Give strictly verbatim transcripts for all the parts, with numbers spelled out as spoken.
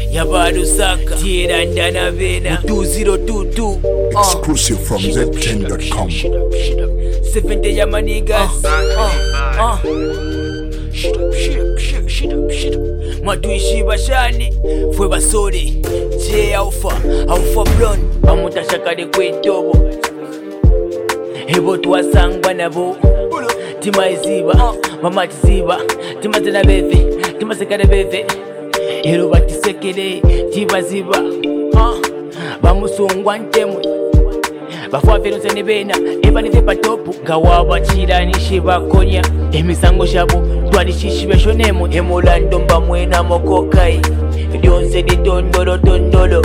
Yabarusaka Tira Ndana Vena two zero two two Exclusive from Z ten dot com. seventy Yamanigas uh, uh. Matuishi bashani fwe basore J Alpha Alpha Blonde bamutashakale kwentobo Ebo twasangwa nabo Tima iziba mama tiziba Tima tena beve Tima sekade beve Ero batisekele Tiba ziba uh. Bamusungwa ntemwe Bafwa veronse nebena Eba nize patopu Gawaba chiranishe bakonya Emisango shabo Twalishishibe shonemo Emolando mba mwena mokokai Dionse di tondolo tondolo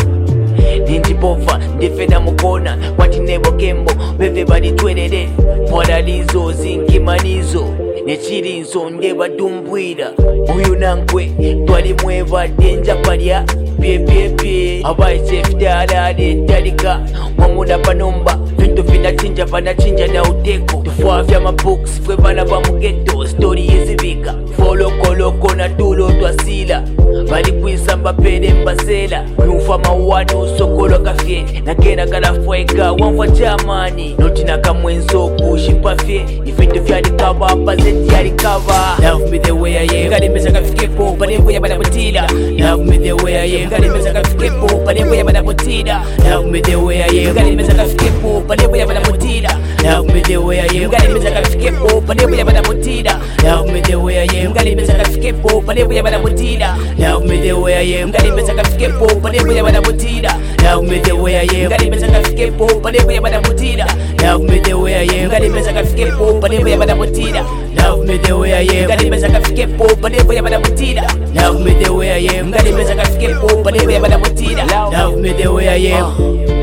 Ninjipova ndefena mukona Wati nebo kembo Beve badi twelele Podalizo zinkimanizo Nechirinzo ndeba dumbwira Uyu nankwe Twali mweva denja palia Pie pie pie Abai chef darade dalika Mwamuda panomba Vinto vina chinja vana chinja na uteko Tufua vya mabooks Fwe vana va mugeto Story yezivika Foloko loko na tulo twasila Bali kuisamba pede mbasela Nyufa mawano sokolo kafye Nakena kala fweka Wanfa chamani Noti na kamwenzo kushipa fye Ifinto vya likava Bazeti ya likava Love me the way I am Gali meza kafikepo Panevo ya bada mutila Love me the way I am Gali meza kafikepo Panevo ya bada mutila Love me the way I am Gali meza kafikepo Panevo ya bada mutila Love me the way I am Gali meza kafikepo Panevo ya bada mutila Love me the way I am Gali meza kafikepo Panevo ya bada mutila Love me the way I am Gali meza kafikepo Panevo ya bada mutila Love me the way I am Gali meza kafikepo Panevo ya bada mutila Love me the way I am Gali meza kafikepo Panevo ya bada mutila Love me the way I am Gali meza kafikepo Panevo ya bada mutila Love me the way I am Gali meza kafikepo Panevo ya bada mutila Love me the way I am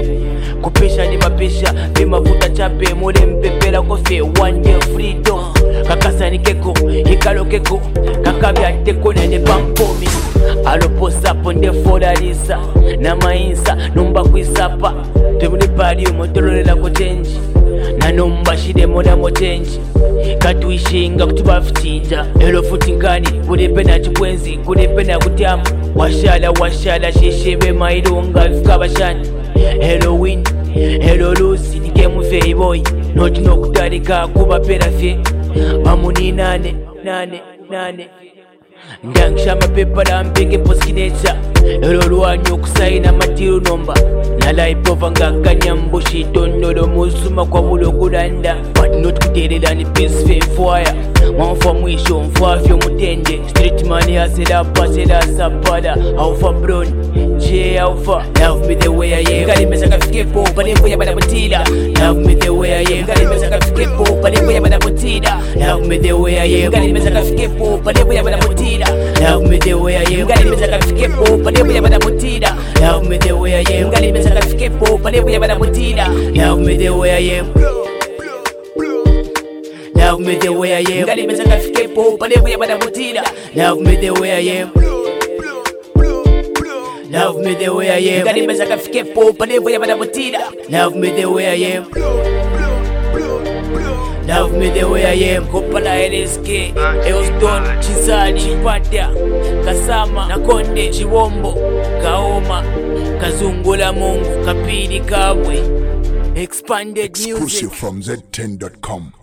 Kupisha ni mapisha Vimavuta chape Mule mpepela kofe One day freedom Kakasa ni keko Hikalo keko Kakabya teko nene pampomi Alopo sapo nde fodarisa Na mainsa Numba kuisapa Temuni pari umotorolela kuchenji Na numba shide moda mochenji Katuishinga kutuba fitija Elo futingani Kudepe na chukwenzi Kudepe na kutiamu Washala washala Sheshebe mailunga Vikabashani Halloween Hello Lucy Nike mufei boy Noti no kutarika Kuba pera fye Mamuni nane Nane Nane Ndangsha mapepa la mpenge poskinecha Elo luanyo kusaina matiru nomba Nala ipova nga kanyambushi Tondolo musuma kwa bulo kudanda But not kuterela ni peace fair fire Mwanfa mwisho mfafyo mutende Street money asela pasela sapada Alpha Blonde J Alpha Love me the way I am Gali meza kafikepo Panevo ya bada mutila Love me the way I am Gali meza kafikepo Panevo ya bada mutila Love me the way I am Gali meza kafikepo Panevo ya bada mutila Love me the way I am Gali meza kafikepo Panevo ya bada mutila Love me the way I am Gali meza kafikepo Panevo ya bada mutila Love me the way I am Love me the way I am Gali meza kafikepo Panevo ya bada mutila Love me the way I am Love me the way I am Gali meza kafikepo Panevo ya bada mutila Love me the way I am Love me the way I am Kopala L S K Euston Chisani Chipata Kasama Nakonde Chiwombo Kaoma Kazungula Mungu Kapili Kabwe Expanded Music Exclusive from Z ten dot com.